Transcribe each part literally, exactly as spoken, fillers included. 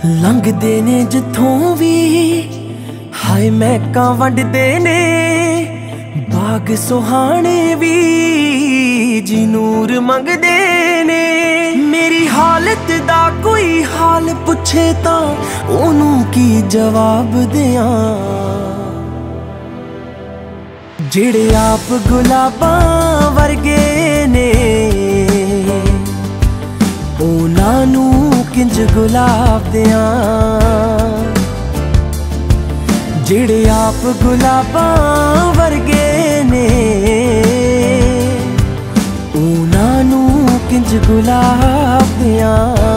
लंघदे ने जिथों भी हाय महकां वंडदे ने बाग सुहाने भी जी नूर मंगदे ने। मेरी हालत दा कोई हाल पुछे तां ओनू की जवाब दियां, जेड़े आप गुलाबां वर्गे ने ओना नू किंज गुलाब दियां। जेड़े आप गुलाबां वर्गे ने ओना नू किंज गुलाब दियां।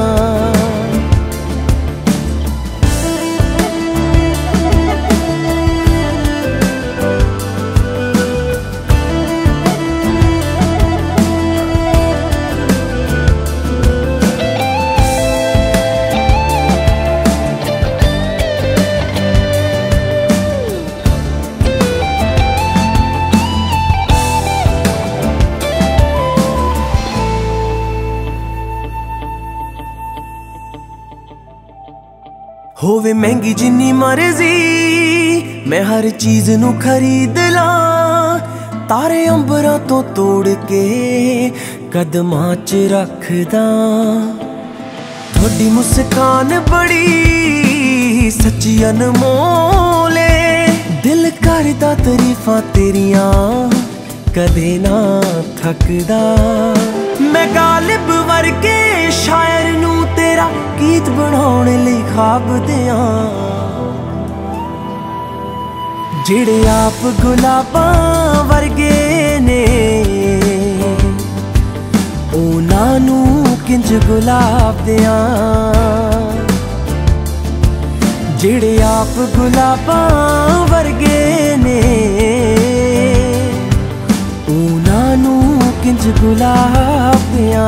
होवे महंगी जिन्नी मर्जी मैं हर चीज नू खरीद लां, तारे अंबरां तो तोड़ के कदमां च रखदा। थोड़ी मुस्कान बड़ी सच्ची अनमोल ऐ, दिल करदा तरीफां तेरियां कदे ना थकदा। मैं गालिब वर्गे शायर नू तेरा गीत बनाने लई ख्वाब दियां, जेड़े आप गुलाबां वर्गे ने ओना नू किंज गुलाब दियां। जेड़े आप गुलाबां वर्गे ने ओना नू किंज गुलाब दियां।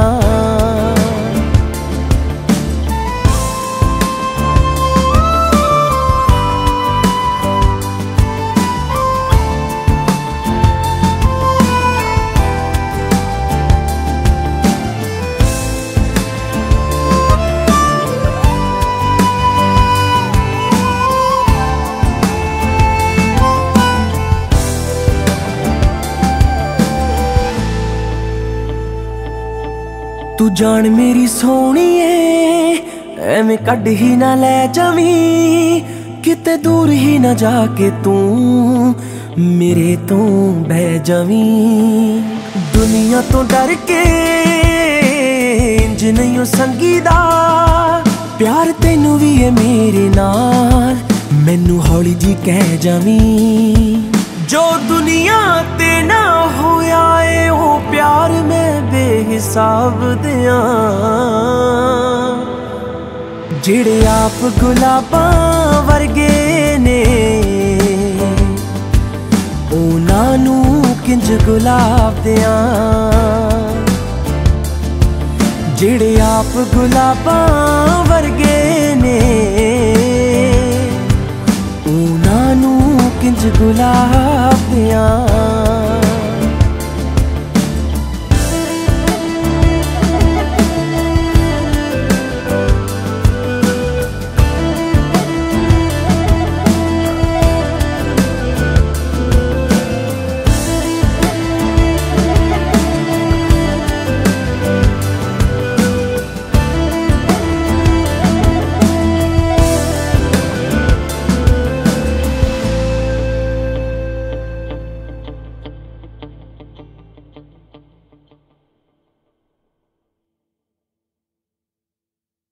तू जान मेरी सोहणीए एवें कड ही ना लै जावी, किते दूर ही ना जाके तू मेरे तो बह जावी। दुनिया तो डर के इंज नहीं संगीदा, प्यार तेनू भी है मेरे नाल मैनू हौली जी कह जावी। जो दुनिया ते ना होया ए ओ प्यार मैं बेहिसाब दियां, जेड़े आप गुलाबां वर्गे ने ओना नू किंज गुलाब दियां। जेड़े आप गुलाबां वर्गे ने ओना नू किंज गुलाब